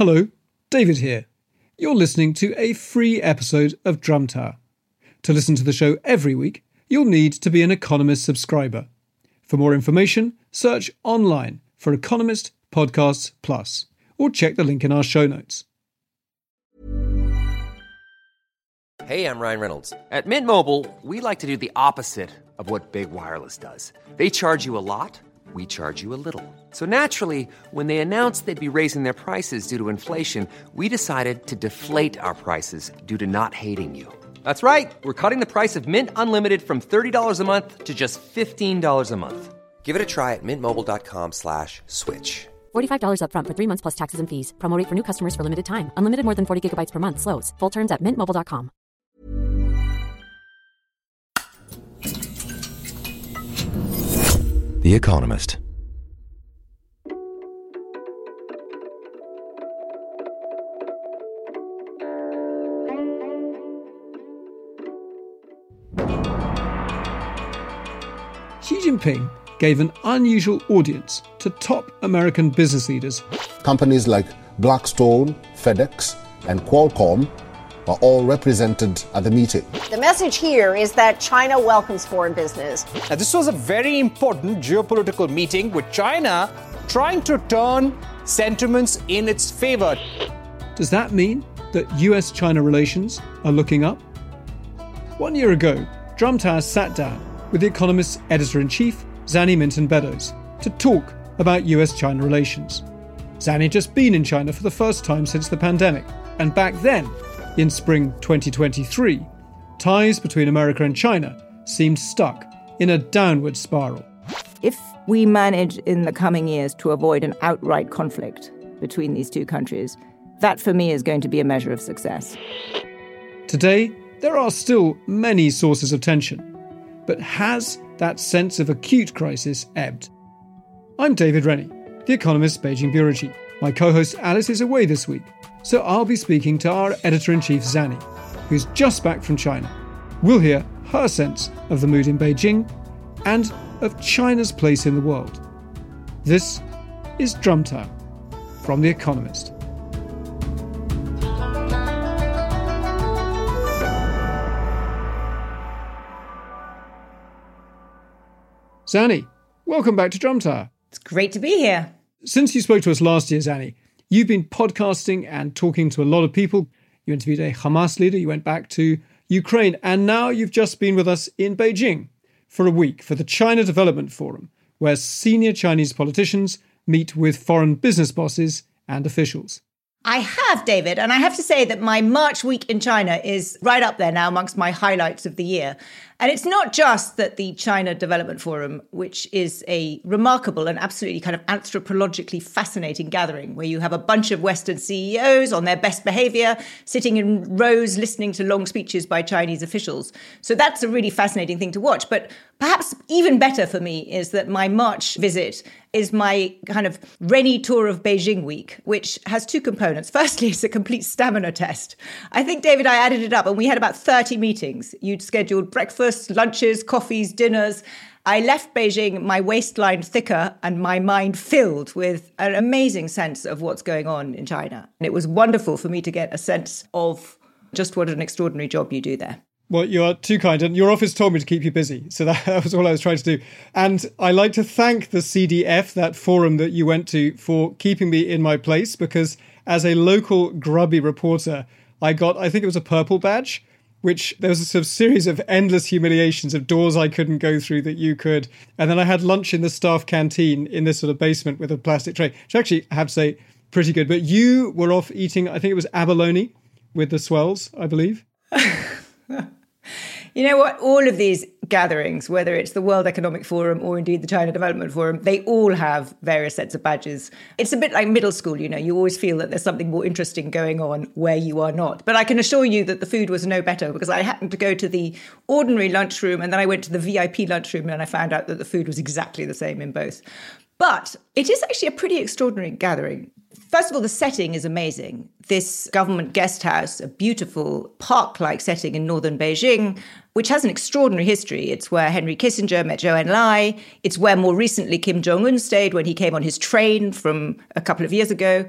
Hello, David here. You're listening to a free episode of Drum Tower. To listen to the show every week, you'll need to be an Economist subscriber. For more information, search online for Economist Podcasts Plus, or check the link in our show notes. Hey, I'm Ryan Reynolds. At Mint Mobile, we like to do the opposite of what Big Wireless does. They charge you a lot, we charge you a little. So naturally, when they announced they'd be raising their prices due to inflation, we decided to deflate our prices due to not hating you. That's right. We're cutting the price of Mint Unlimited from $30 a month to just $15 a month. Give it a try at mintmobile.com/switch. $45 up front for 3 months plus taxes and fees. Promo rate for new customers for limited time. Unlimited more than 40 gigabytes per month. Slows full terms at mintmobile.com. The Economist. Xi Jinping gave an unusual audience to top American business leaders. Companies like Blackstone, FedEx, and Qualcomm are all represented at the meeting. The message here is that China welcomes foreign business. Now, this was a very important geopolitical meeting with China trying to turn sentiments in its favor. Does that mean that US-China relations are looking up? 1 year ago, Drum Tower sat down with The Economist's editor-in-chief, Zanny Minton Beddoes, to talk about US-China relations. Zanny had just been in China for the first time since the pandemic, and back then, in spring 2023, ties between America and China seemed stuck in a downward spiral. If we manage in the coming years to avoid an outright conflict between these two countries, that for me is going to be a measure of success. Today, there are still many sources of tension, but has that sense of acute crisis ebbed? I'm David Rennie, The Economist's Beijing Bureau Chief. My co-host Alice is away this week, so I'll be speaking to our editor-in-chief Zanny, who's just back from China. We'll hear her sense of the mood in Beijing and of China's place in the world. This is Drum Tower from The Economist. Zanny, welcome back to Drum Tower. It's great to be here. Since you spoke to us last year, Zanny, you've been podcasting and talking to a lot of people. You interviewed a Hamas leader, you went back to Ukraine, and now you've just been with us in Beijing for a week for the China Development Forum, where senior Chinese politicians meet with foreign business bosses and officials. I have, David, and I have to say that my March week in China is right up there now amongst my highlights of the year. And it's not just that the China Development Forum, which is a remarkable and absolutely kind of anthropologically fascinating gathering where you have a bunch of Western CEOs on their best behavior, sitting in rows listening to long speeches by Chinese officials. So that's a really fascinating thing to watch. But perhaps even better for me is that my March visit is my kind of Rennie tour of Beijing week, which has two components. Firstly, it's a complete stamina test. I think, David, I added it up and we had about 30 meetings. You'd scheduled breakfast, lunches, coffees, dinners. I left Beijing, my waistline thicker and my mind filled with an amazing sense of what's going on in China. And it was wonderful for me to get a sense of just what an extraordinary job you do there. Well, you are too kind, and your office told me to keep you busy, so that was all I was trying to do. And I like to thank the CDF, that forum that you went to, for keeping me in my place, because as a local grubby reporter, I got, I think it was a purple badge, which there was a sort of series of endless humiliations of doors I couldn't go through that you could. And then I had lunch in the staff canteen in this sort of basement with a plastic tray, which actually, I have to say, pretty good. But you were off eating, I think it was abalone with the swells, I believe. You know what? All of these gatherings, whether it's the World Economic Forum or indeed the China Development Forum, they all have various sets of badges. It's a bit like middle school, you know, you always feel that there's something more interesting going on where you are not. But I can assure you that the food was no better because I happened to go to the ordinary lunchroom and then I went to the VIP lunchroom and I found out that the food was exactly the same in both. But it is actually a pretty extraordinary gathering. First of all, the setting is amazing. This government guest house, a beautiful park-like setting in northern Beijing, which has an extraordinary history. It's where Henry Kissinger met Zhou Enlai. It's where more recently Kim Jong-un stayed when he came on his train from a couple of years ago.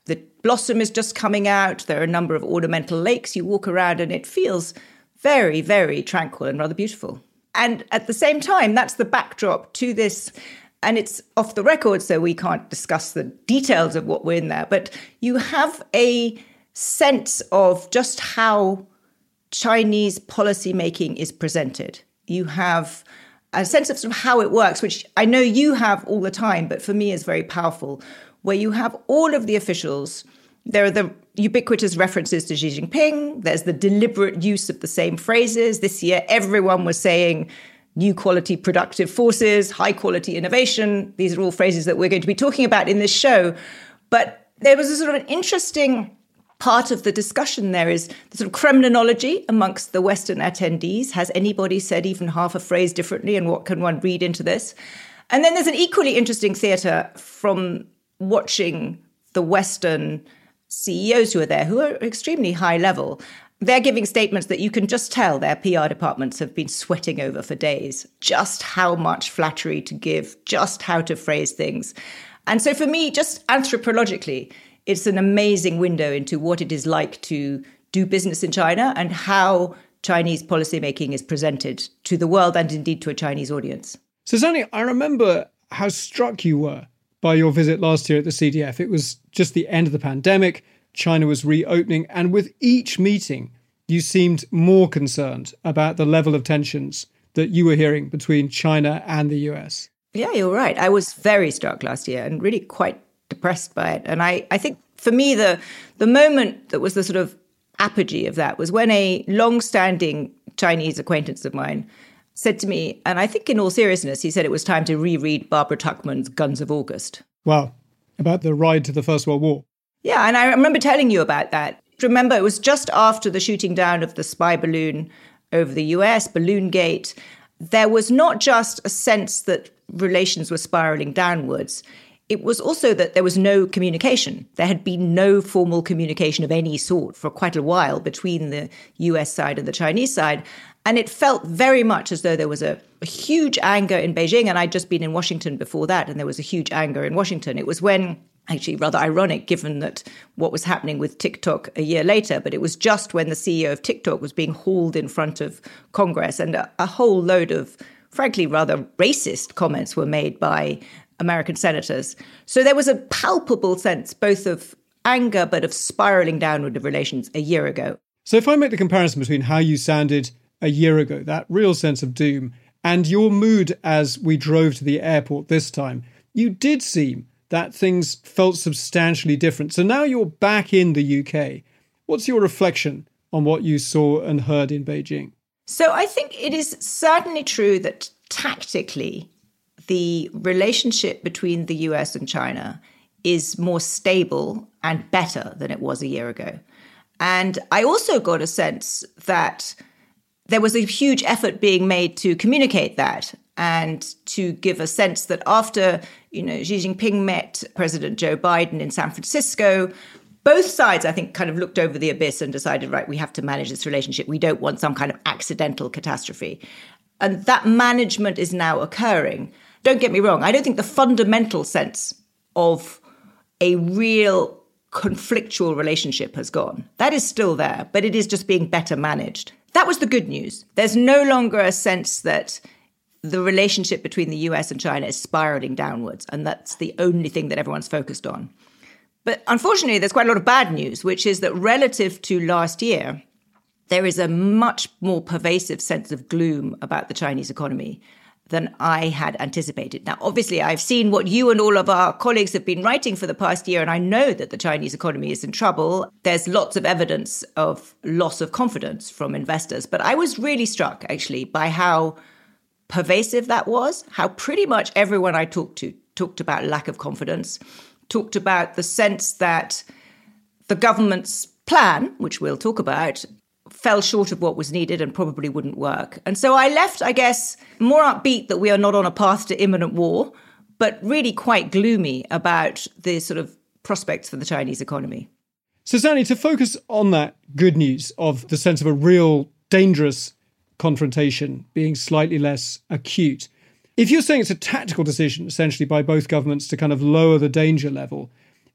The blossom is just coming out. There are a number of ornamental lakes. You walk around and it feels very, very tranquil and rather beautiful. And at the same time, that's the backdrop to this. And it's off the record, so we can't discuss the details of what we're in there. But you have a sense of just how Chinese policymaking is presented. You have a sense of sort of how it works, which I know you have all the time, but for me is very powerful, where you have all of the officials. There are the ubiquitous references to Xi Jinping. There's the deliberate use of the same phrases. This year, everyone was saying new quality productive forces, high quality innovation. These are all phrases that we're going to be talking about in this show. But there was a sort of an interesting part of the discussion there is the sort of Kremlinology amongst the Western attendees. Has anybody said even half a phrase differently, and what can one read into this? And then there's an equally interesting theatre from watching the Western CEOs who are there, who are extremely high level. They're giving statements that you can just tell their PR departments have been sweating over for days, just how much flattery to give, just how to phrase things. And so for me, just anthropologically, it's an amazing window into what it is like to do business in China and how Chinese policymaking is presented to the world and indeed to a Chinese audience. So, Zanny, I remember how struck you were by your visit last year at the CDF. It was just the end of the pandemic. China was reopening. And with each meeting, you seemed more concerned about the level of tensions that you were hearing between China and the US. Yeah, you're right. I was very struck last year and really quite depressed by it. And I think for me, the moment that was the sort of apogee of that was when a long-standing Chinese acquaintance of mine said to me, and I think in all seriousness, he said it was time to reread Barbara Tuchman's Guns of August. Wow. About the ride to the First World War. Yeah, and I remember telling you about that. Remember, it was just after the shooting down of the spy balloon over the US, Balloongate. There was not just a sense that relations were spiraling downwards. It was also that there was no communication. There had been no formal communication of any sort for quite a while between the US side and the Chinese side. And it felt very much as though there was a huge anger in Beijing. And I'd just been in Washington before that, and there was a huge anger in Washington. It was when, actually rather ironic, given that what was happening with TikTok a year later, but it was just when the CEO of TikTok was being hauled in front of Congress, and a whole load of, frankly, rather racist comments were made by American senators. So there was a palpable sense both of anger, but of spiraling downward of relations a year ago. So if I make the comparison between how you sounded a year ago, that real sense of doom, and your mood as we drove to the airport this time, you did seem that things felt substantially different. So now you're back in the UK. What's your reflection on what you saw and heard in Beijing? So I think it is certainly true that tactically, the relationship between the US and China is more stable and better than it was a year ago. And I also got a sense that there was a huge effort being made to communicate that and to give a sense that after, Xi Jinping met President Joe Biden in San Francisco, both sides, I think, kind of looked over the abyss and decided, right, we have to manage this relationship. We don't want some kind of accidental catastrophe. And that management is now occurring. Don't get me wrong, I don't think the fundamental sense of a real conflictual relationship has gone. That is still there, but it is just being better managed. That was the good news. There's no longer a sense that the relationship between the US and China is spiraling downwards, and that's the only thing that everyone's focused on. But unfortunately, there's quite a lot of bad news, which is that relative to last year, there is a much more pervasive sense of gloom about the Chinese economy than I had anticipated. Now, obviously, I've seen what you and all of our colleagues have been writing for the past year, and I know that the Chinese economy is in trouble. There's lots of evidence of loss of confidence from investors. But I was really struck, actually, by how pervasive that was, how pretty much everyone I talked to talked about lack of confidence, talked about the sense that the government's plan, which we'll talk about, fell short of what was needed and probably wouldn't work. And so I left, I guess, more upbeat that we are not on a path to imminent war, but really quite gloomy about the sort of prospects for the Chinese economy. So, Zanny, to focus on that good news of the sense of a real dangerous confrontation being slightly less acute, if you're saying it's a tactical decision, essentially, by both governments to kind of lower the danger level,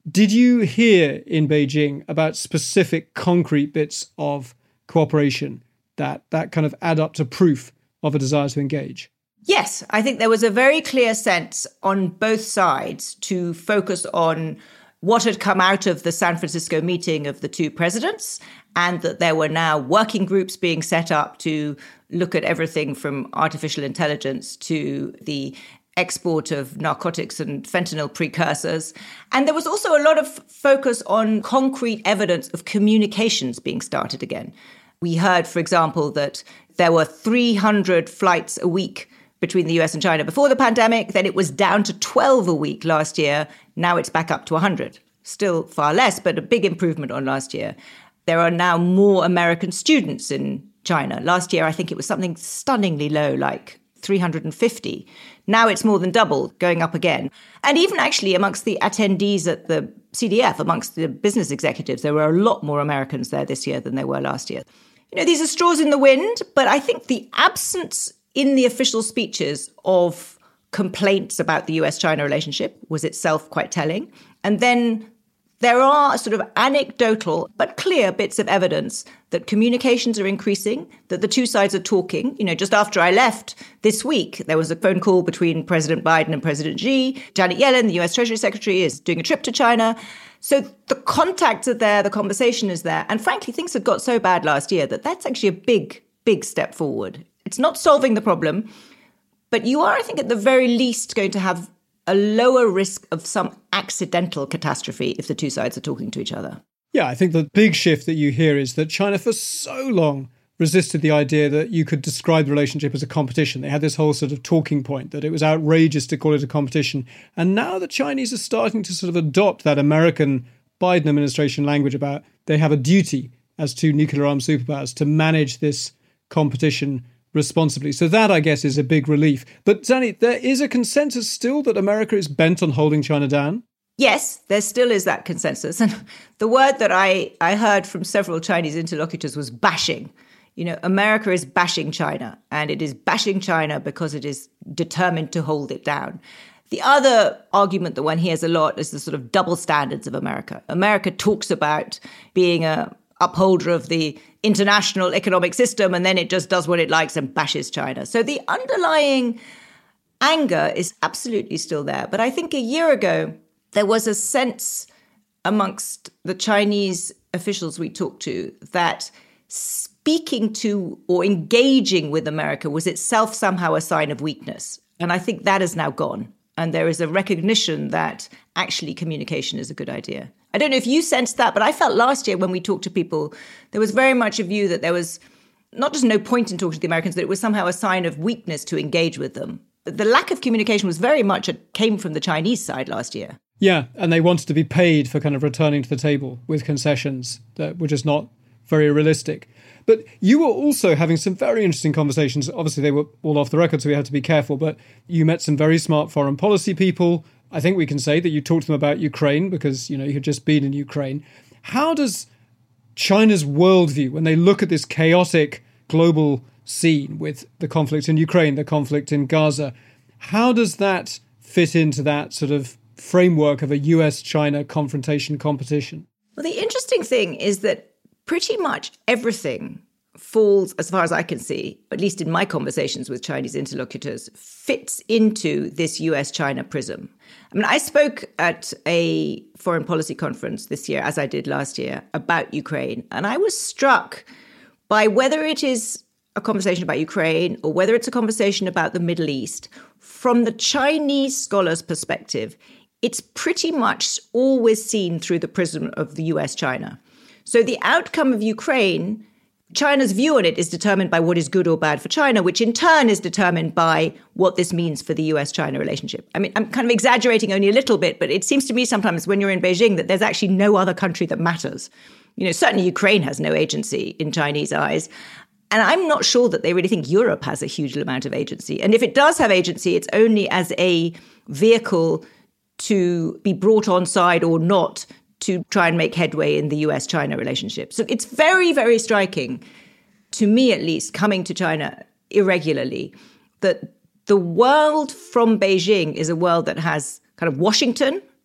Did you hear in Beijing about specific concrete bits of cooperation that kind of add up to proof of a desire to engage? Yes, I think there was a very clear sense on both sides to focus on what had come out of the San Francisco meeting of the two presidents, and that there were now working groups being set up to look at everything from artificial intelligence to the export of narcotics and fentanyl precursors. And there was also a lot of focus on concrete evidence of communications being started again. We heard, for example, that there were 300 flights a week between the US and China before the pandemic. Then it was down to 12 a week last year. Now it's back up to 100. Still far less, but a big improvement on last year. There are now more American students in China. Last year, I think it was something stunningly low, like 350. Now it's more than double, going up again. And even actually amongst the attendees at the CDF, amongst the business executives, there were a lot more Americans there this year than there were last year. You know, these are straws in the wind, but I think the absence in the official speeches of complaints about the US-China relationship was itself quite telling. And then there are sort of anecdotal but clear bits of evidence that communications are increasing, that the two sides are talking. You know, just after I left this week, there was a phone call between President Biden and President Xi. Janet Yellen, the US Treasury Secretary, is doing a trip to China. So the contacts are there, the conversation is there. And frankly, things had got so bad last year that that's actually a big, big step forward. It's not solving the problem, but you are, I think, at the very least going to have a lower risk of some accidental catastrophe if the two sides are talking to each other. Yeah, I think the big shift that you hear is that China for so long resisted the idea that you could describe the relationship as a competition. They had this whole sort of talking point that it was outrageous to call it a competition. And now the Chinese are starting to sort of adopt that American Biden administration language about they have a duty as two nuclear armed superpowers to manage this competition responsibly. So that, I guess, is a big relief. But Zanny, there is a consensus still that America is bent on holding China down? Yes, there still is that consensus. And the word that I heard from several Chinese interlocutors was bashing. You know, America is bashing China, and it is bashing China because it is determined to hold it down. The other argument that one hears a lot is the sort of double standards of America. America talks about being a upholder of the international economic system, and then it just does what it likes and bashes China. So the underlying anger is absolutely still there. But I think a year ago, there was a sense amongst the Chinese officials we talked to that speaking to or engaging with America was itself somehow a sign of weakness. And I think that is now gone. And there is a recognition that actually communication is a good idea. I don't know if you sensed that, but I felt last year when we talked to people, there was very much a view that there was not just no point in talking to the Americans, that it was somehow a sign of weakness to engage with them. The lack of communication was very much came from the Chinese side last year. Yeah, and they wanted to be paid for kind of returning to the table with concessions that were just not very realistic. But you were also having some very interesting conversations. Obviously, they were all off the record, so we had to be careful. But you met some very smart foreign policy people. I think we can say that you talked to them about Ukraine because, you know, you had just been in Ukraine. How does China's worldview, when they look at this chaotic global scene with the conflict in Ukraine, the conflict in Gaza, how does that fit into that sort of framework of a US-China confrontation competition? Well, the interesting thing is that pretty much everything falls, as far as I can see, at least in my conversations with Chinese interlocutors, fits into this US-China prism. I mean, I spoke at a foreign policy conference this year, as I did last year, about Ukraine. And I was struck by whether it is a conversation about Ukraine or whether it's a conversation about the Middle East, from the Chinese scholar's perspective, it's pretty much always seen through the prism of the US-China. So the outcome of Ukraine, China's view on it is determined by what is good or bad for China, which in turn is determined by what this means for the US-China relationship. I mean, I'm kind of exaggerating only a little bit, but it seems to me sometimes when you're in Beijing that there's actually no other country that matters. You know, certainly Ukraine has no agency in Chinese eyes. And I'm not sure that they really think Europe has a huge amount of agency. And if it does have agency, it's only as a vehicle to be brought on side or not to try and make headway in the US-China relationship. So it's very, very striking, to me at least, coming to China irregularly, that the world from Beijing is a world that has kind of Washington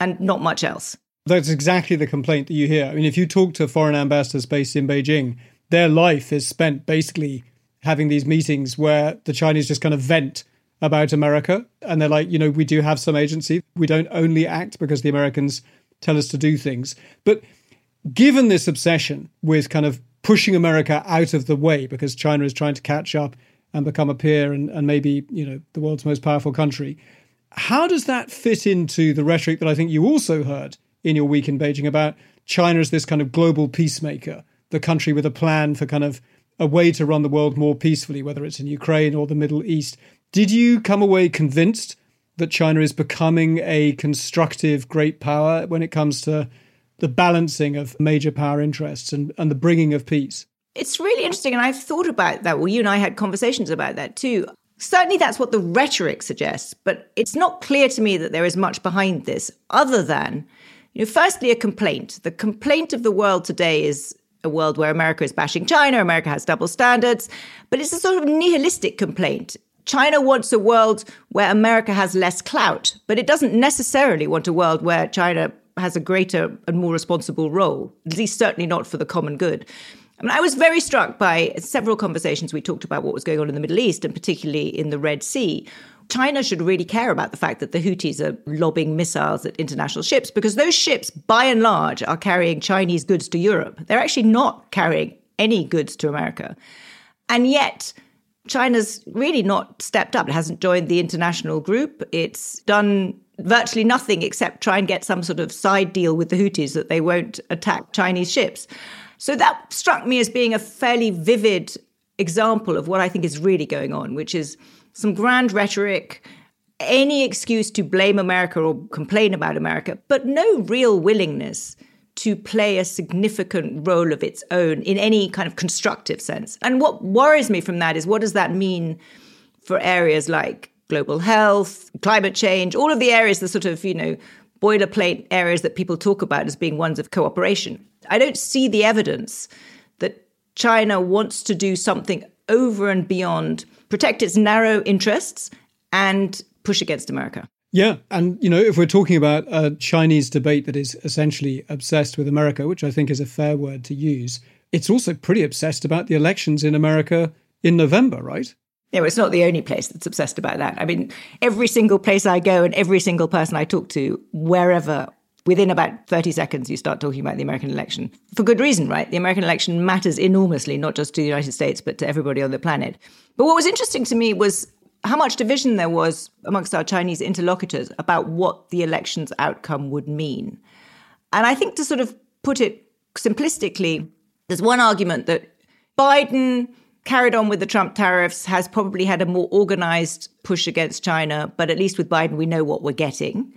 and not much else. That's exactly the complaint that you hear. I mean, if you talk to foreign ambassadors based in Beijing, their life is spent basically having these meetings where the Chinese just kind of vent about America. And they're like, we do have some agency. We don't only act because the Americans tell us to do things. But given this obsession with kind of pushing America out of the way because China is trying to catch up and become a peer and maybe, the world's most powerful country, how does that fit into the rhetoric that I think you also heard in your week in Beijing about China as this kind of global peacemaker, the country with a plan for kind of a way to run the world more peacefully, whether it's in Ukraine or the Middle East? Did you come away convinced that China is becoming a constructive great power when it comes to the balancing of major power interests and the bringing of peace? It's really interesting. And I've thought about that. Well, you and I had conversations about that too. Certainly that's what the rhetoric suggests, but it's not clear to me that there is much behind this other than, firstly, a complaint. The complaint of the world today is a world where America is bashing China, America has double standards, but it's a sort of nihilistic complaint. China wants a world where America has less clout, but it doesn't necessarily want a world where China has a greater and more responsible role, at least certainly not for the common good. I mean, I was very struck by several conversations we talked about what was going on in the Middle East, and particularly in the Red Sea. China should really care about the fact that the Houthis are lobbing missiles at international ships, because those ships, by and large, are carrying Chinese goods to Europe. They're actually not carrying any goods to America. And yet, China's really not stepped up. It hasn't joined the international group. It's done virtually nothing except try and get some sort of side deal with the Houthis that they won't attack Chinese ships. So that struck me as being a fairly vivid example of what I think is really going on, which is some grand rhetoric, any excuse to blame America or complain about America, but no real willingness to play a significant role of its own in any kind of constructive sense. And what worries me from that is, what does that mean for areas like global health, climate change, all of the areas, the sort of, boilerplate areas that people talk about as being ones of cooperation. I don't see the evidence that China wants to do something over and beyond protect its narrow interests and push against America. Yeah. And, if we're talking about a Chinese debate that is essentially obsessed with America, which I think is a fair word to use, it's also pretty obsessed about the elections in America in November, right? Yeah, well, it's not the only place that's obsessed about that. I mean, every single place I go and every single person I talk to, wherever, within about 30 seconds, you start talking about the American election. For good reason, right? The American election matters enormously, not just to the United States, but to everybody on the planet. But what was interesting to me was how much division there was amongst our Chinese interlocutors about what the election's outcome would mean. And I think, to sort of put it simplistically, there's one argument that Biden carried on with the Trump tariffs, has probably had a more organized push against China, but at least with Biden, we know what we're getting.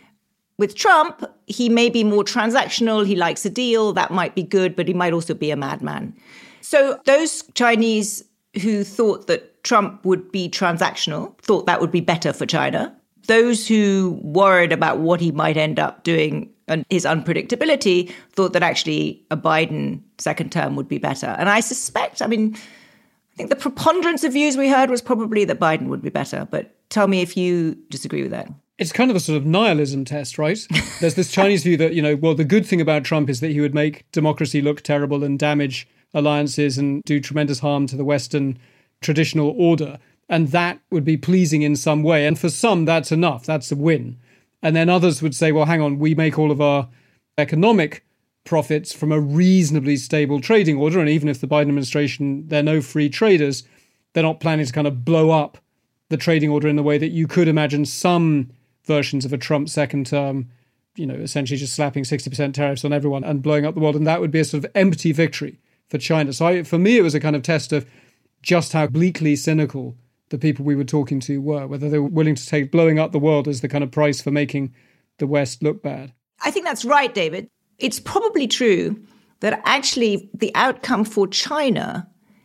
With Trump, he may be more transactional. He likes a deal. That might be good, but he might also be a madman. So those Chinese who thought that Trump would be transactional thought that would be better for China. Those who worried about what he might end up doing and his unpredictability thought that actually a Biden second term would be better. And I suspect, I think the preponderance of views we heard was probably that Biden would be better. But tell me if you disagree with that. It's kind of a sort of nihilism test, right? There's this Chinese view that, the good thing about Trump is that he would make democracy look terrible and damage alliances and do tremendous harm to the Western traditional order. And that would be pleasing in some way. And for some, that's enough. That's a win. And then others would say, well, hang on, we make all of our economic profits from a reasonably stable trading order. And even if the Biden administration, they're no free traders, they're not planning to kind of blow up the trading order in the way that you could imagine some versions of a Trump second term, essentially just slapping 60% tariffs on everyone and blowing up the world. And that would be a sort of empty victory for China. So for me, it was a kind of test of just how bleakly cynical the people we were talking to were, whether they were willing to take blowing up the world as the kind of price for making the West look bad. I think that's right, David. It's probably true that actually the outcome for China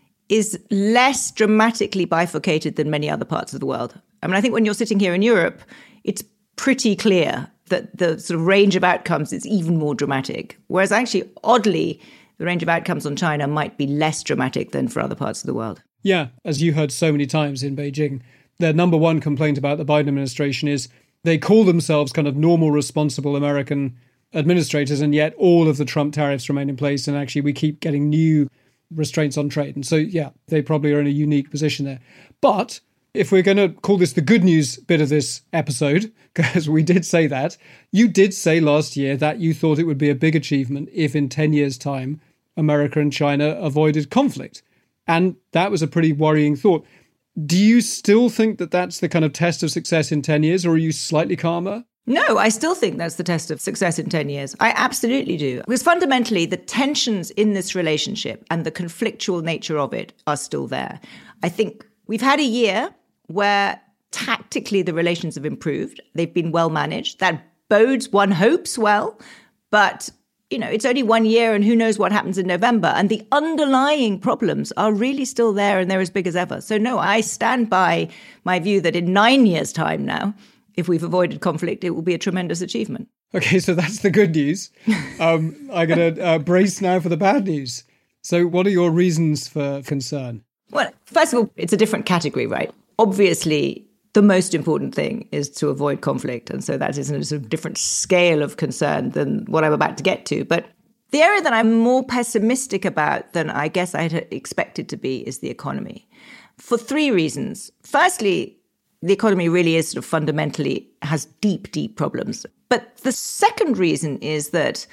is less dramatically bifurcated than many other parts of the world. I think when you're sitting here in Europe, it's pretty clear that the sort of range of outcomes is even more dramatic. Whereas actually, oddly, the range of outcomes on China might be less dramatic than for other parts of the world. Yeah, as you heard so many times in Beijing, their number one complaint about the Biden administration is they call themselves kind of normal, responsible American administrators, and yet all of the Trump tariffs remain in place, and actually we keep getting new restraints on trade. And so, yeah, they probably are in a unique position there. But if we're going to call this the good news bit of this episode, because we did say that, you did say last year that you thought it would be a big achievement if in 10 years' time, America and China avoided conflict. And that was a pretty worrying thought. Do you still think that that's the kind of test of success in 10 years, or are you slightly calmer? No, I still think that's the test of success in 10 years. I absolutely do. Because fundamentally, the tensions in this relationship and the conflictual nature of it are still there. I think we've had a year where tactically the relations have improved. They've been well managed. That bodes, one hopes, well. But, you know, it's only 1 year and who knows what happens in November. And the underlying problems are really still there and they're as big as ever. So no, I stand by my view that in 9 years' time now, if we've avoided conflict, it will be a tremendous achievement. Okay, so that's the good news. I'm going to brace now for the bad news. So what are your reasons for concern? Well, first of all, it's a different category, right? Obviously, the most important thing is to avoid conflict. And so that is a sort of different scale of concern than what I'm about to get to. But the area that I'm more pessimistic about than I guess I had expected to be is the economy. For 3 reasons. Firstly, the economy really is sort of fundamentally has deep, deep problems. But the second reason is that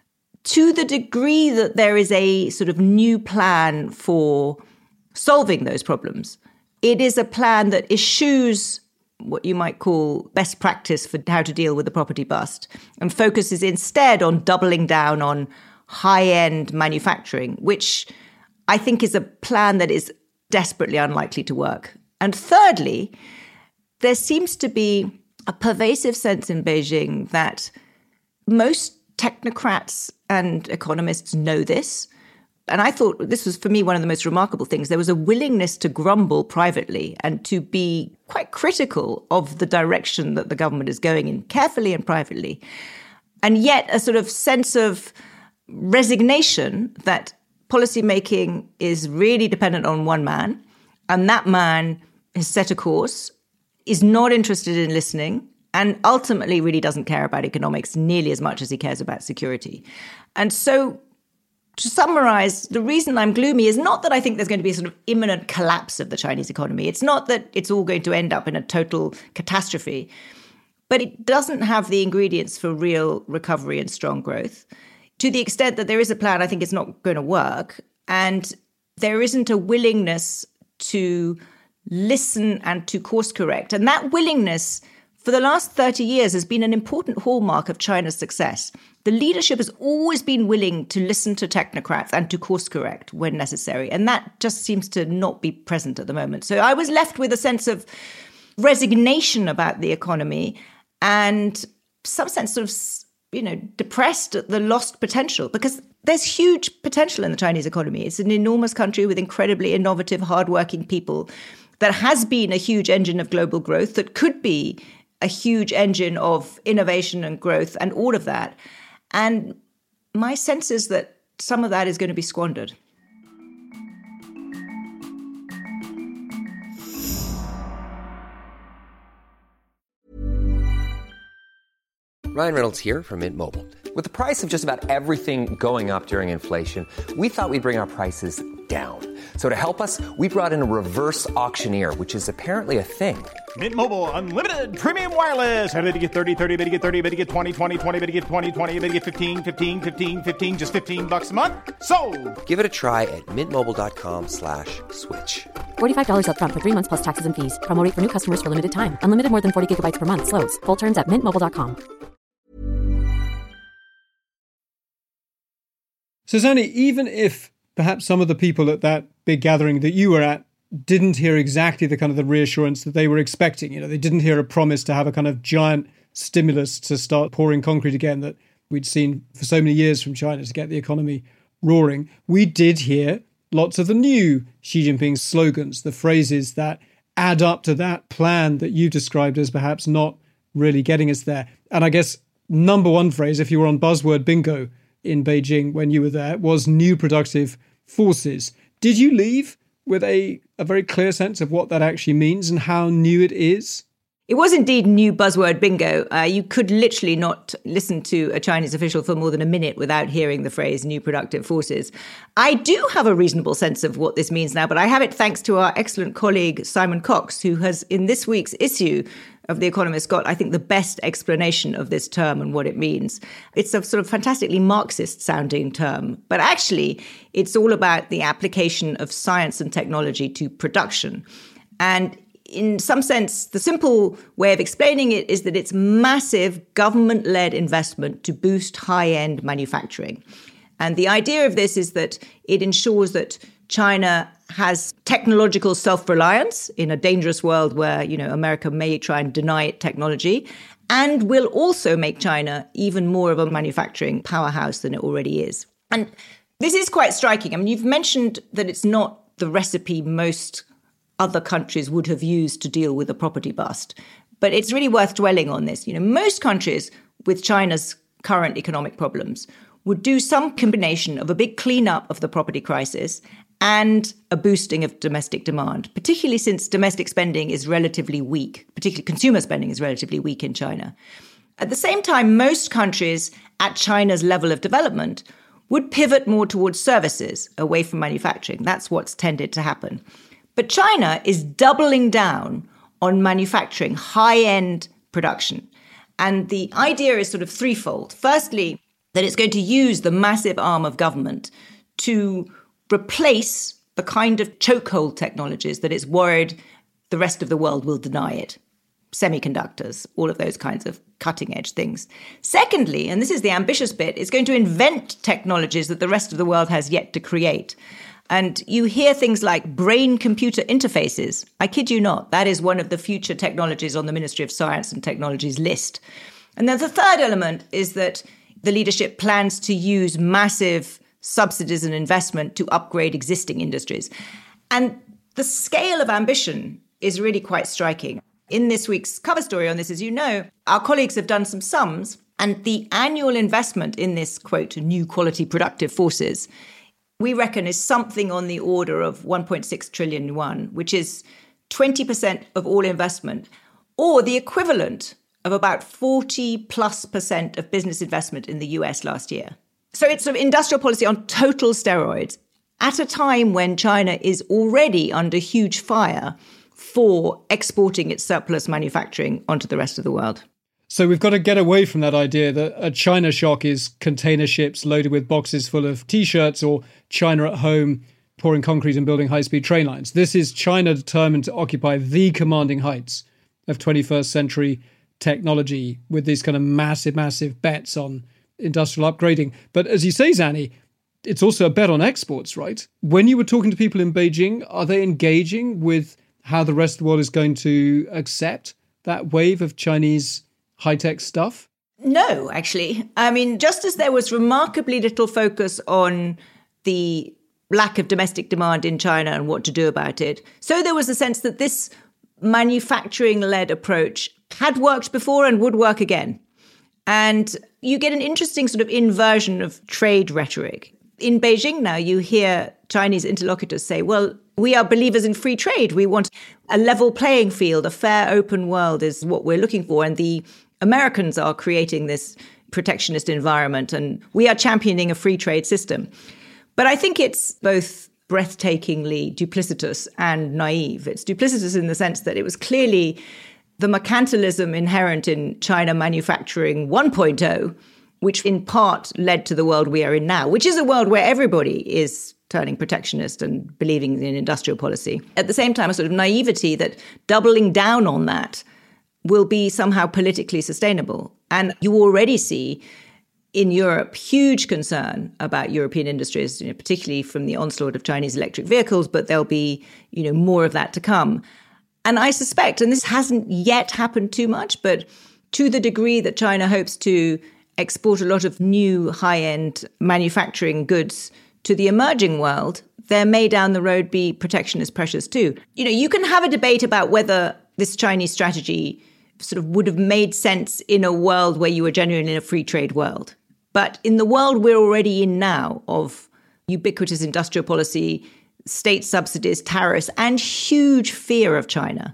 to the degree that there is a sort of new plan for solving those problems, it is a plan that eschews what you might call best practice for how to deal with the property bust and focuses instead on doubling down on high-end manufacturing, which I think is a plan that is desperately unlikely to work. And thirdly, there seems to be a pervasive sense in Beijing that most technocrats and economists know this. And I thought this was, for me, one of the most remarkable things. There was a willingness to grumble privately and to be quite critical of the direction that the government is going in, carefully and privately. And yet a sort of sense of resignation that policymaking is really dependent on one man, and that man has set a course, is not interested in listening, and ultimately really doesn't care about economics nearly as much as he cares about security. And so, to summarize, the reason I'm gloomy is not that I think there's going to be a sort of imminent collapse of the Chinese economy. It's not that it's all going to end up in a total catastrophe, but it doesn't have the ingredients for real recovery and strong growth. To the extent that there is a plan, I think it's not going to work. And there isn't a willingness to listen and to course correct. And that willingness for the last 30 years has been an important hallmark of China's success. The leadership has always been willing to listen to technocrats and to course correct when necessary. And that just seems to not be present at the moment. So I was left with a sense of resignation about the economy and some sense of, depressed at the lost potential, because there's huge potential in the Chinese economy. It's an enormous country with incredibly innovative, hardworking people that has been a huge engine of global growth, that could be a huge engine of innovation and growth and all of that. And my sense is that some of that is going to be squandered. Ryan Reynolds here from Mint Mobile. With the price of just about everything going up during inflation, we thought we'd bring our prices down. So to help us, we brought in a reverse auctioneer, which is apparently a thing. Mint Mobile Unlimited Premium Wireless. How to get 30, 30, bit to get 30, bit to get 20, 20, 20, bit to get 20, 20, bit to get 15, 15, 15, 15, just $15 a month? Sold! Give it a try at mintmobile.com/switch. $45 up front for 3 months plus taxes and fees. Promo rate for new customers for limited time. Unlimited more than 40 gigabytes per month. Slows full terms at mintmobile.com. So, Zanny, even if perhaps some of the people at that big gathering that you were at didn't hear exactly the kind of the reassurance that they were expecting, they didn't hear a promise to have a kind of giant stimulus to start pouring concrete again that we'd seen for so many years from China to get the economy roaring, we did hear lots of the new Xi Jinping slogans, the phrases that add up to that plan that you described as perhaps not really getting us there. And I guess number one phrase, if you were on buzzword bingo in Beijing when you were there, was new productive forces. Did you leave with a very clear sense of what that actually means and how new it is? It was indeed new buzzword bingo. You could literally not listen to a Chinese official for more than a minute without hearing the phrase new productive forces. I do have a reasonable sense of what this means now, but I have it thanks to our excellent colleague, Simon Cox, who has, in this week's issue of The Economist, got, I think, the best explanation of this term and what it means. It's a sort of fantastically Marxist-sounding term, but actually it's all about the application of science and technology to production. And in some sense, the simple way of explaining it is that it's massive government-led investment to boost high-end manufacturing. And the idea of this is that it ensures that China has technological self-reliance in a dangerous world where, America may try and deny it technology, and will also make China even more of a manufacturing powerhouse than it already is. And this is quite striking. I mean, you've mentioned that it's not the recipe most other countries would have used to deal with a property bust. But it's really worth dwelling on this. Most countries with China's current economic problems would do some combination of a big cleanup of the property crisis and a boosting of domestic demand, particularly since domestic spending is relatively weak, particularly consumer spending is relatively weak in China. At the same time, most countries at China's level of development would pivot more towards services away from manufacturing. That's what's tended to happen. But China is doubling down on manufacturing, high-end production. And the idea is sort of threefold. Firstly, that it's going to use the massive arm of government to replace the kind of chokehold technologies that it's worried the rest of the world will deny it. Semiconductors, all of those kinds of cutting-edge things. Secondly, and this is the ambitious bit, it's going to invent technologies that the rest of the world has yet to create. And you hear things like brain-computer interfaces. I kid you not, that is one of the future technologies on the Ministry of Science and Technology's list. And then the third element is that the leadership plans to use massive subsidies and investment to upgrade existing industries. And the scale of ambition is really quite striking. In this week's cover story on this, as you know, our colleagues have done some sums, and the annual investment in this, quote, new quality productive forces, we reckon is something on the order of 1.6 trillion yuan, which is 20% of all investment, or the equivalent of about 40+% of business investment in the US last year. So it's sort of industrial policy on total steroids at a time when China is already under huge fire for exporting its surplus manufacturing onto the rest of the world. So we've got to get away from that idea that a China shock is container ships loaded with boxes full of T-shirts or China at home pouring concrete and building high-speed train lines. This is China determined to occupy the commanding heights of 21st century technology with these kind of massive bets on industrial upgrading. But as you say, Zanny, it's also a bet on exports, right? When you were talking to people in Beijing, are they engaging with how the rest of the world is going to accept that wave of Chinese high-tech stuff? No, actually. I mean, just as there was remarkably little focus on the lack of domestic demand in China and what to do about it, so there was a sense that this manufacturing-led approach had worked before and would work again. And you get an interesting sort of inversion of trade rhetoric. In Beijing now, you hear Chinese interlocutors say, well, we are believers in free trade. We want a level playing field, a fair, open world is what we're looking for. And the Americans are creating this protectionist environment, and we are championing a free trade system. But I think it's both breathtakingly duplicitous and naive. It's duplicitous in the sense that it was clearly the mercantilism inherent in China manufacturing 1.0, which in part led to the world we are in now, which is a world where everybody is turning protectionist and believing in industrial policy. At the same time, a sort of naivety that doubling down on that will be somehow politically sustainable. And you already see in Europe huge concern about European industries, particularly from the onslaught of Chinese electric vehicles, but there'll be, more of that to come. And I suspect, and this hasn't yet happened too much, but to the degree that China hopes to export a lot of new high-end manufacturing goods to the emerging world, there may down the road be protectionist pressures too. You can have a debate about whether this Chinese strategy sort of would have made sense in a world where you were genuinely in a free trade world. But in the world we're already in now of ubiquitous industrial policy, state subsidies, tariffs, and huge fear of China,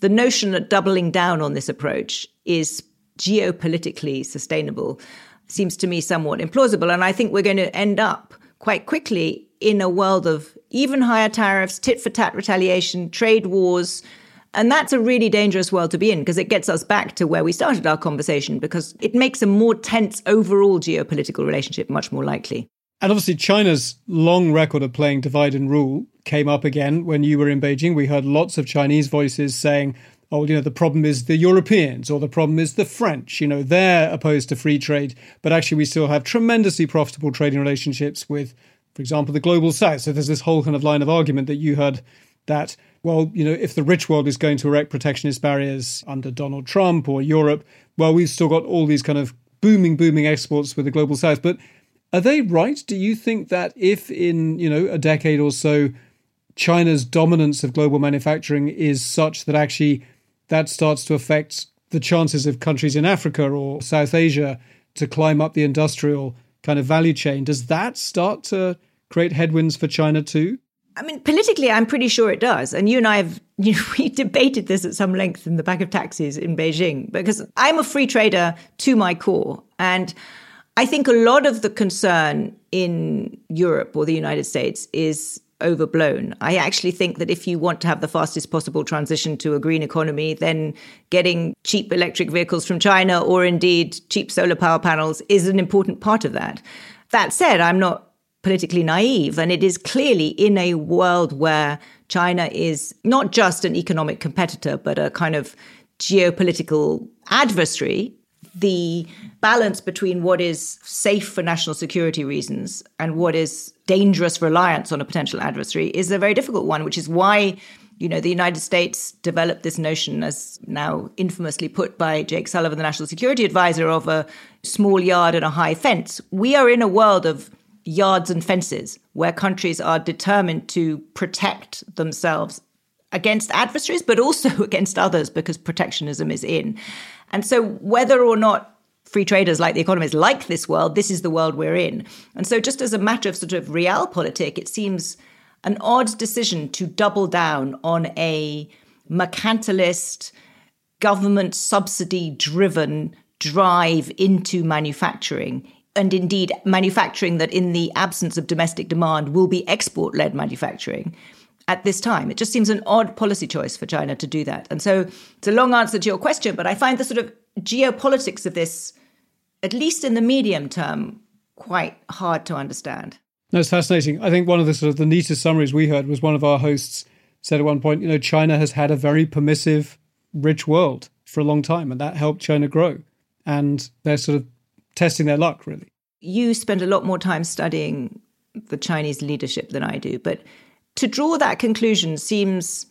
the notion that doubling down on this approach is geopolitically sustainable seems to me somewhat implausible. And I think we're going to end up quite quickly in a world of even higher tariffs, tit-for-tat retaliation, trade wars. And that's a really dangerous world to be in because it gets us back to where we started our conversation, because it makes a more tense overall geopolitical relationship much more likely. And obviously China's long record of playing divide and rule came up again when you were in Beijing. We heard lots of Chinese voices saying, oh, the problem is the Europeans, or the problem is the French. They're opposed to free trade. But actually, we still have tremendously profitable trading relationships with, for example, the global south. So there's this whole kind of line of argument that you heard that, well, if the rich world is going to erect protectionist barriers under Donald Trump or Europe, well, we've still got all these kind of booming exports with the global south. But are they right? Do you think that if in, a decade or so, China's dominance of global manufacturing is such that actually that starts to affect the chances of countries in Africa or South Asia to climb up the industrial kind of value chain? Does that start to create headwinds for China too? I mean, politically, I'm pretty sure it does. And you and I have, we debated this at some length in the back of taxis in Beijing, because I'm a free trader to my core. And I think a lot of the concern in Europe or the United States is overblown. I actually think that if you want to have the fastest possible transition to a green economy, then getting cheap electric vehicles from China, or indeed cheap solar power panels, is an important part of that. That said, I'm not politically naive, and it is clearly in a world where China is not just an economic competitor, but a kind of geopolitical adversary. The balance between what is safe for national security reasons and what is dangerous reliance on a potential adversary is a very difficult one, which is why, the United States developed this notion, as now infamously put by Jake Sullivan, the national security advisor, of a small yard and a high fence. We are in a world of yards and fences where countries are determined to protect themselves against adversaries, but also against others, because protectionism is in. And so whether or not free traders like the economists like this world, this is the world we're in. And so just as a matter of sort of realpolitik, it seems an odd decision to double down on a mercantilist, government subsidy-driven drive into manufacturing, and indeed manufacturing that in the absence of domestic demand will be export-led manufacturing at this time. It just seems an odd policy choice for China to do that. And so it's a long answer to your question, but I find the sort of geopolitics of this, at least in the medium term, quite hard to understand. No, it's fascinating. I think one of the sort of the neatest summaries we heard was one of our hosts said at one point, China has had a very permissive, rich world for a long time, and that helped China grow. And they're sort of testing their luck, really. You spend a lot more time studying the Chinese leadership than I do, but to draw that conclusion seems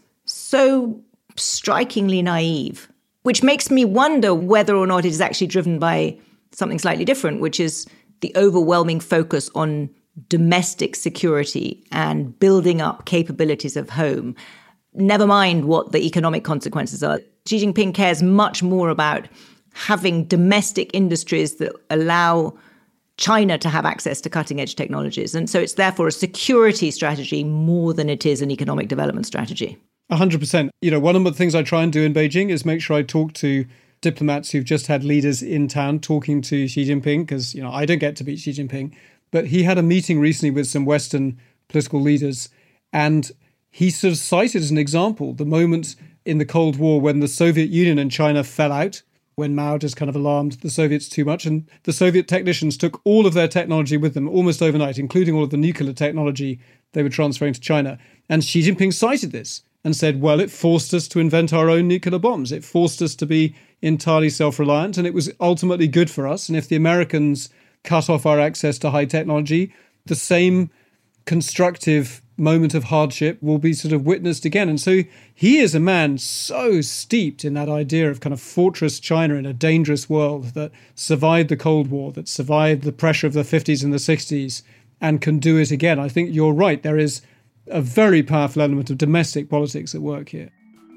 so strikingly naive, which makes me wonder whether or not it is actually driven by something slightly different, which is the overwhelming focus on domestic security and building up capabilities of home. Never mind what the economic consequences are. Xi Jinping cares much more about having domestic industries that allow China to have access to cutting-edge technologies. And so it's therefore a security strategy more than it is an economic development strategy. 100%. One of the things I try and do in Beijing is make sure I talk to diplomats who've just had leaders in town talking to Xi Jinping, because, I don't get to beat Xi Jinping. But he had a meeting recently with some Western political leaders, and he sort of cited as an example the moment in the Cold War when the Soviet Union and China fell out, when Mao just kind of alarmed the Soviets too much. And the Soviet technicians took all of their technology with them almost overnight, including all of the nuclear technology they were transferring to China. And Xi Jinping cited this and said, well, it forced us to invent our own nuclear bombs. It forced us to be entirely self-reliant, and it was ultimately good for us. And if the Americans cut off our access to high technology, the same constructive moment of hardship will be sort of witnessed again. And so he is a man so steeped in that idea of kind of fortress China in a dangerous world that survived the Cold War, that survived the pressure of the 50s and the 60s, and can do it again. I think you're right. There is a very powerful element of domestic politics at work here.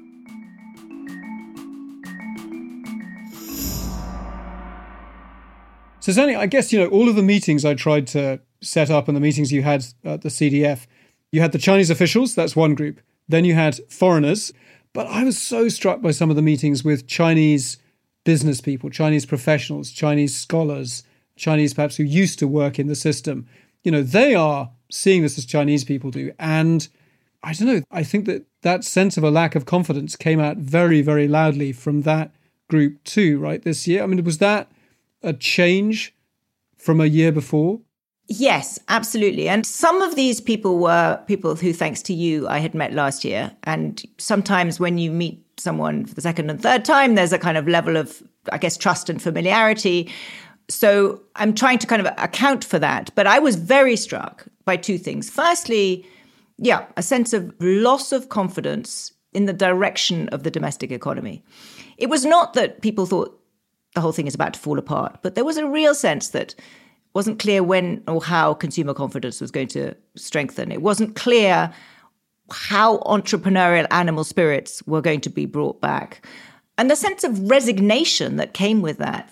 So Zanny, I guess, all of the meetings I tried to set up and the meetings you had at the CDF, you had the Chinese officials, that's one group. Then you had foreigners, But I was so struck by some of the meetings with Chinese business people, Chinese professionals, Chinese scholars, Chinese perhaps who used to work in the system. You know, they are seeing this as Chinese people do. And I don't know, I think that sense of a lack of confidence came out very, very loudly from that group too, right, this year. I mean, was that a change from a year before? Yes, absolutely. And some of these people were people who, thanks to you, I had met last year. And sometimes when you meet someone for the second and third time, there's a kind of level of, I guess, trust and familiarity. So I'm trying to kind of account for that. But I was very struck by two things. Firstly, a sense of loss of confidence in the direction of the domestic economy. It was not that people thought the whole thing is about to fall apart, but there was a real sense that it wasn't clear when or how consumer confidence was going to strengthen. It wasn't clear how entrepreneurial animal spirits were going to be brought back. And the sense of resignation that came with that,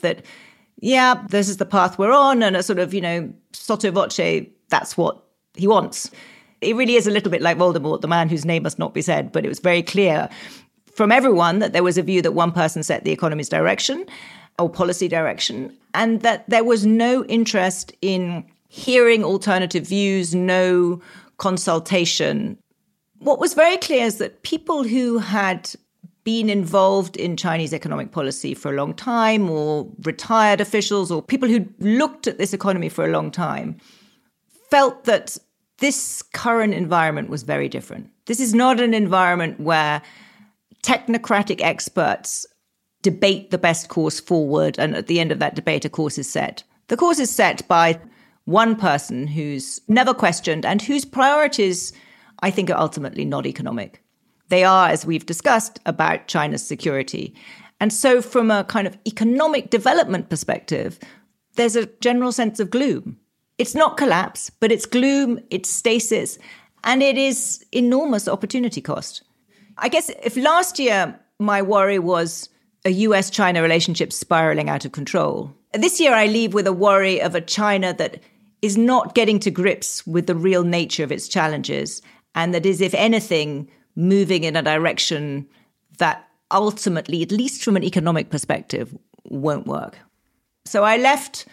this is the path we're on, and a sort of, sotto voce, that's what he wants. It really is a little bit like Voldemort, the man whose name must not be said, but it was very clear from everyone that there was a view that one person set the economy's direction or policy direction, and that there was no interest in hearing alternative views, no consultation. What was very clear is that people who had been involved in Chinese economic policy for a long time, or retired officials, or people who looked at this economy for a long time, felt that this current environment was very different. This is not an environment where technocratic experts debate the best course forward, and at the end of that debate, a course is set. The course is set by one person who's never questioned and whose priorities, I think, are ultimately not economic. They are, as we've discussed, about China's security. And so from a kind of economic development perspective, there's a general sense of gloom. It's not collapse, but it's gloom, it's stasis, and it is enormous opportunity cost. I guess if last year my worry was a US-China relationship spiraling out of control, this year I leave with a worry of a China that is not getting to grips with the real nature of its challenges, and that is, if anything, moving in a direction that ultimately, at least from an economic perspective, won't work. So I left,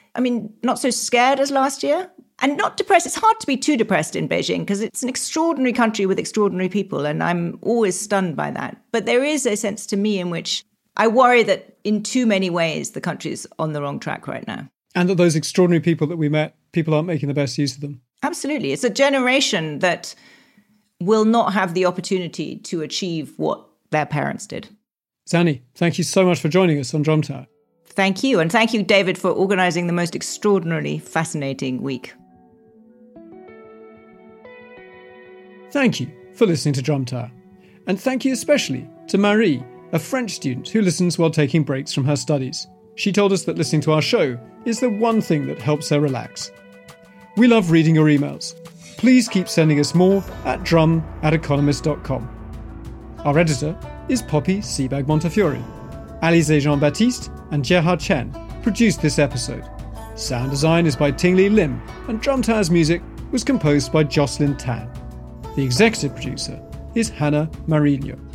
not so scared as last year, and not depressed. It's hard to be too depressed in Beijing because it's an extraordinary country with extraordinary people, and I'm always stunned by that. But there is a sense to me in which I worry that in too many ways the country is on the wrong track right now. And that those extraordinary people that we met, people aren't making the best use of them. Absolutely. It's a generation that will not have the opportunity to achieve what their parents did. Zanny, thank you so much for joining us on Drum Tower. Thank you. And thank you, David, for organising the most extraordinarily fascinating week. Thank you for listening to Drum Tower. And thank you especially to Marie, a French student who listens while taking breaks from her studies. She told us that listening to our show is the one thing that helps her relax. We love reading your emails. Please keep sending us more at drum@economist.com. Our editor is Poppy Sebag Montefiore. Alizé Jean-Baptiste and Gerhard Chen produced this episode. Sound design is by Tingli Lim, and Drum Tower's music was composed by Jocelyn Tan. The executive producer is Hannah Marinho.